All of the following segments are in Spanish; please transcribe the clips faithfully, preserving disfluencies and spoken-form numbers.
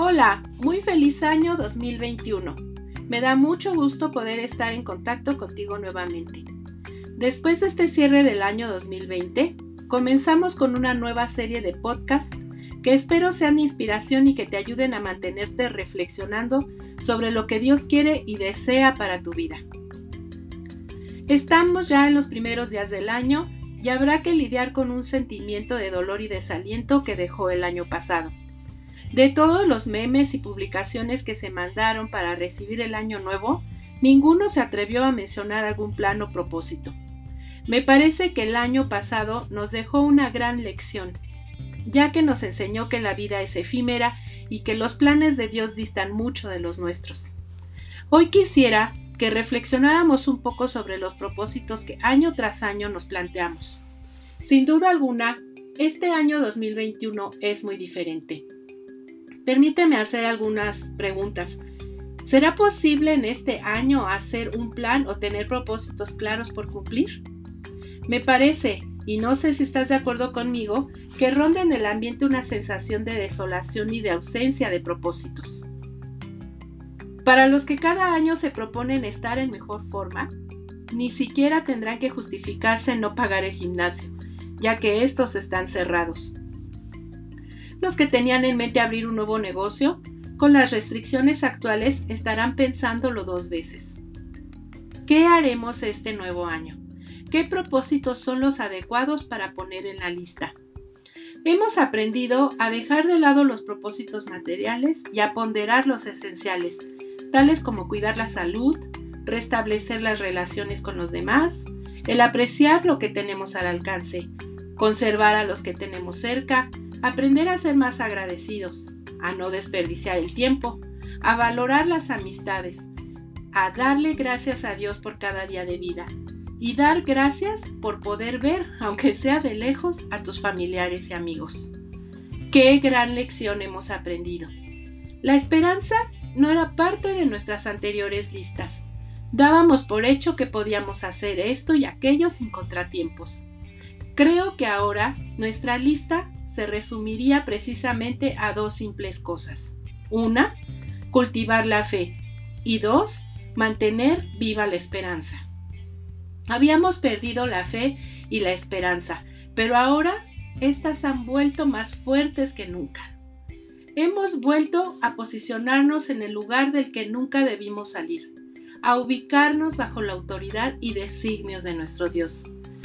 Hola, muy feliz año dos mil veintiuno. Me da mucho gusto poder estar en contacto contigo nuevamente. Después de este cierre del año dos mil veinte, comenzamos con una nueva serie de podcasts que espero sean de inspiración y que te ayuden a mantenerte reflexionando sobre lo que Dios quiere y desea para tu vida. Estamos ya en los primeros días del año y habrá que lidiar con un sentimiento de dolor y desaliento que dejó el año pasado. De todos los memes y publicaciones que se mandaron para recibir el año nuevo, ninguno se atrevió a mencionar algún plan o propósito. Me parece que el año pasado nos dejó una gran lección, ya que nos enseñó que la vida es efímera y que los planes de Dios distan mucho de los nuestros. Hoy quisiera que reflexionáramos un poco sobre los propósitos que año tras año nos planteamos. Sin duda alguna, este año dos mil veintiuno es muy diferente. Permíteme hacer algunas preguntas. ¿Será posible en este año hacer un plan o tener propósitos claros por cumplir? Me parece, y no sé si estás de acuerdo conmigo, que ronda en el ambiente una sensación de desolación y de ausencia de propósitos. Para los que cada año se proponen estar en mejor forma, ni siquiera tendrán que justificarse en no pagar el gimnasio, ya que estos están cerrados. Los que tenían en mente abrir un nuevo negocio, con las restricciones actuales estarán pensándolo dos veces. ¿Qué haremos este nuevo año? ¿Qué propósitos son los adecuados para poner en la lista? Hemos aprendido a dejar de lado los propósitos materiales y a ponderar los esenciales, tales como cuidar la salud, restablecer las relaciones con los demás, el apreciar lo que tenemos al alcance, conservar a los que tenemos cerca, aprender a ser más agradecidos, a no desperdiciar el tiempo, a valorar las amistades, a darle gracias a Dios por cada día de vida y dar gracias por poder ver, aunque sea de lejos, a tus familiares y amigos. ¡Qué gran lección hemos aprendido! La esperanza no era parte de nuestras anteriores listas. Dábamos por hecho que podíamos hacer esto y aquello sin contratiempos. Creo que ahora nuestra lista se resumiría precisamente a dos simples cosas. Una, cultivar la fe. Y dos, mantener viva la esperanza. Habíamos perdido la fe y la esperanza, pero ahora estas han vuelto más fuertes que nunca. Hemos vuelto a posicionarnos en el lugar del que nunca debimos salir, a ubicarnos bajo la autoridad y designios de nuestro Dios.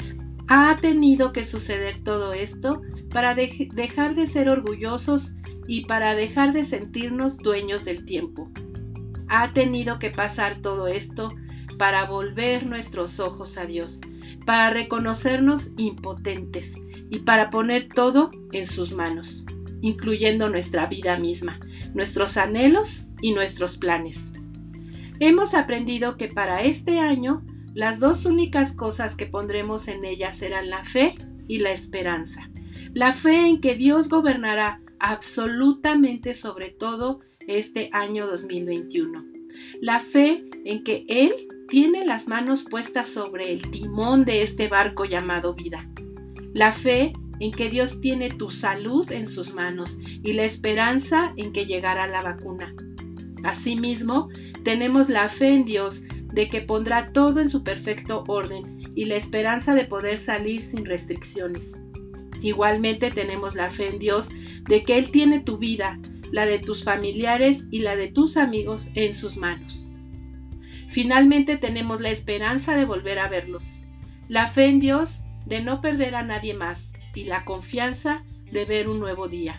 Ha tenido que suceder todo esto para de- dejar de ser orgullosos y para dejar de sentirnos dueños del tiempo. Ha tenido que pasar todo esto para volver nuestros ojos a Dios, para reconocernos impotentes y para poner todo en sus manos, incluyendo nuestra vida misma, nuestros anhelos y nuestros planes. Hemos aprendido que para este año las dos únicas cosas que pondremos en ella serán la fe y la esperanza. La fe en que Dios gobernará absolutamente sobre todo este año dos mil veintiuno. La fe en que Él tiene las manos puestas sobre el timón de este barco llamado vida. La fe en que Dios tiene tu salud en sus manos y la esperanza en que llegará la vacuna. Asimismo, tenemos la fe en Dios de que pondrá todo en su perfecto orden y la esperanza de poder salir sin restricciones. Igualmente tenemos la fe en Dios de que Él tiene tu vida, la de tus familiares y la de tus amigos en sus manos. Finalmente tenemos la esperanza de volver a verlos, la fe en Dios de no perder a nadie más y la confianza de ver un nuevo día.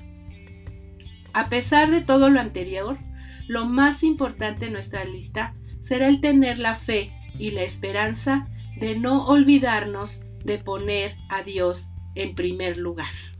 A pesar de todo lo anterior, lo más importante en nuestra lista será el tener la fe y la esperanza de no olvidarnos de poner a Dios en primer lugar.